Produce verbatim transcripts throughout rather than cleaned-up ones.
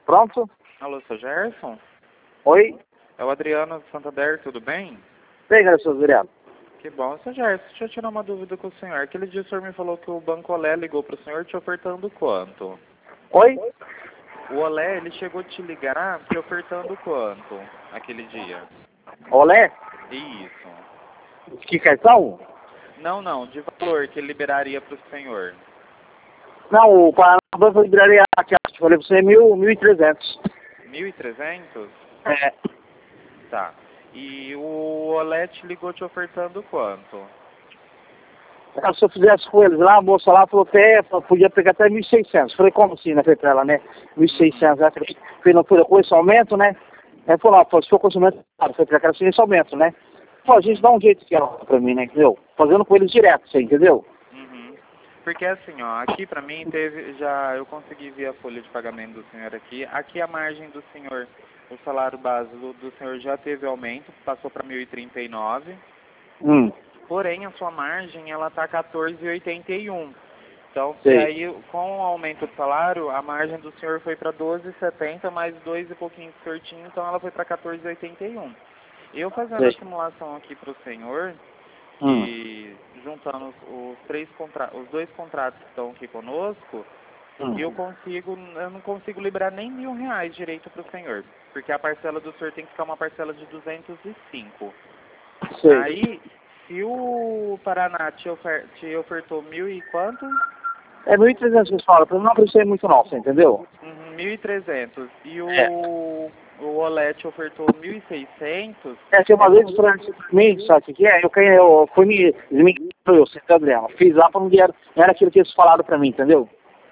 Pronto? Alô, seu Gerson? Oi? É o Adriano de Santander, tudo bem? Bem, graças a Deus, Adriano. Que bom. Seu Gerson, deixa eu tirar uma dúvida com o senhor. Aquele dia o senhor me falou que o Banco Olé ligou para o senhor te ofertando quanto? Oi? O Olé, ele chegou a te ligar te ofertando quanto aquele dia? Olé? Isso. Que cartão? Não, não, de valor que ele liberaria para o senhor. Não, o Paraná foi liberaria aqui, acho que falei pra você, mil, mil e trezentos. Mil e trezentos? É. Tá. E o Olé te ligou te ofertando quanto? Se eu fizesse com eles lá, a moça lá falou que é, podia pegar até mil e seiscentos. Falei, como assim, né? Falei pra ela, né? mil e seiscentos, né? Falei, não foi com esse aumento, né? Ela falou, não, se for com esse aumento, claro, foi pra ela sem esse aumento, né? Pô, a gente dá um jeito que ela pra mim, né? Entendeu? Fazendo com eles direto, você entendeu? Uhum. Porque assim, ó, aqui pra mim teve, já eu consegui ver a folha de pagamento do senhor aqui. Aqui a margem do senhor, o salário base do, do senhor já teve aumento, passou para mil e trinta e nove. Hum. Porém, a sua margem, ela tá quatorze e oitenta e um. Então, se Sei. aí, com o aumento do salário, a margem do senhor foi para doze e setenta, mais dois e pouquinho de sortinho, então ela foi para quatorze e oitenta e um. Eu fazendo Sei. a simulação aqui para o senhor, Hum. que juntando os, os três contra, os dois contratos que estão aqui conosco, Hum. eu consigo, eu não consigo liberar nem mil reais direito para o senhor, porque a parcela do senhor tem que ficar uma parcela de duzentos e cinco. Sei. Aí, se o Paraná te, ofer, te ofertou mil e quanto? É mil e trezentos que você fala, pra mim não precisa muito não, você entendeu? Uhum, mil e trezentos. E É. o, o Olé te ofertou mil e seiscentos. É que uma É, vez pra mim, sabe o que que é? Eu, caí- eu fui me, me eu, você tá Adriano? Fiz lá pra não era, não era aquilo que eles falaram pra mim, entendeu?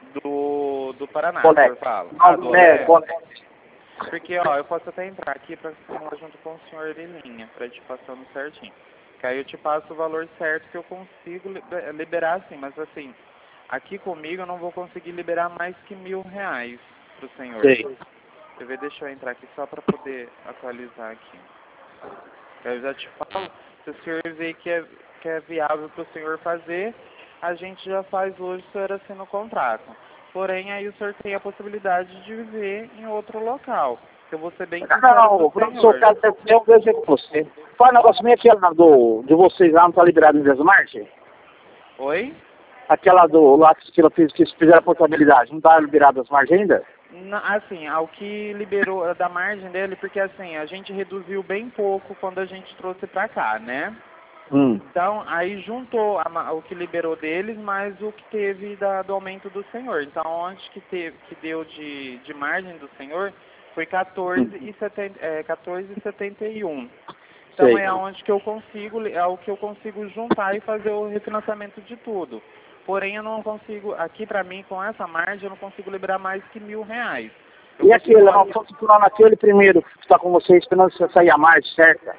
do, do Paraná, o Boleque. senhor fala. Ah, do Não, é, Olé? boleque. Porque, ó, eu posso até entrar aqui para simular junto com o senhor de linha, para te passando certinho. Que aí eu te passo o valor certo que eu consigo liber- liberar, assim, mas assim, aqui comigo eu não vou conseguir liberar mais que mil reais pro senhor. Sei. Quer ver? Deixa eu entrar aqui só para poder atualizar aqui. Eu já te falo, se o senhor vê que é, que é viável para o senhor fazer, a gente já faz hoje, o senhor assina o contrato. Porém, aí o senhor tem a possibilidade de viver em outro local. Eu vou ser bem sincero Não, com o o professor, senhor. cara, eu vejo com você. Fala um negócio meio aquela do, de vocês lá, não tá liberado em Desmarte? Oi? Aquela do, lá que ela fez, que eles fizeram a portabilidade, não tá liberado as margens ainda? Na- assim, ao que liberou eh, da margem dele, porque assim, a gente reduziu bem pouco quando a gente trouxe pra cá, né? Hum. Então, aí juntou a ma- o que liberou deles, mais o que teve da- do aumento do senhor. Então, onde que, teve, que deu de, de margem do senhor foi quatorze Hum. e setenta, é, quatorze e setenta e um. Então, Sei. é onde que eu consigo, é o que eu consigo juntar e fazer o refinanciamento de tudo. Porém, eu não consigo, aqui pra mim, com essa margem, eu não consigo liberar mais que mil reais. Eu E vou aquele, simular não, aqui- fosse lá naquele primeiro que está com vocês, esperando você sair a margem certa.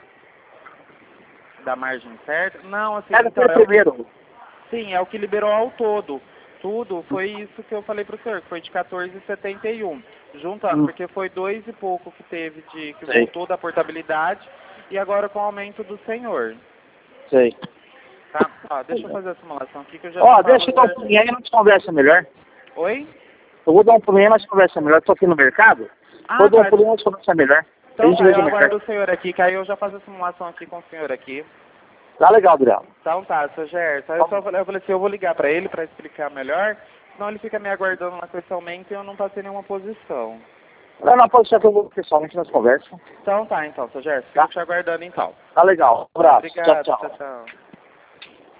da margem certa? Não, assim, Era então, aquele é o que primeiro. sim, é o que liberou ao todo. Tudo foi isso que eu falei pro senhor, que foi de quatorze e setenta e um. Juntando, Hum. porque foi dois e pouco que teve de, que Sei. voltou da portabilidade, e agora com o aumento do senhor. Sei. Tá? Ó, deixa eu fazer a simulação aqui que eu já Ó, te deixa falo eu dar um certinho. pulinho aí e nós conversa melhor. Oi? Eu vou dar um pulinho aí e nós conversa melhor. Tô aqui no mercado. Vou Ah, dar um tá. pulinho e nós conversa melhor. A Então gente tá, eu veja melhor. aguardo o senhor aqui, que aí eu já faço a simulação aqui com o senhor aqui. Tá legal, Adriano. Então tá, seu Gerson. Aí eu só falei, eu falei assim, eu vou ligar pra ele pra explicar melhor, senão ele fica me aguardando lá com esse aumento e eu não passei nenhuma posição. Não, não, pode ser que eu vou pessoalmente nós conversa. Então tá, então, seu Gerson. Tá. Fico te aguardando então. Tá legal. Um abraço. Tchau, Obrigado, tchau. tchau, tchau.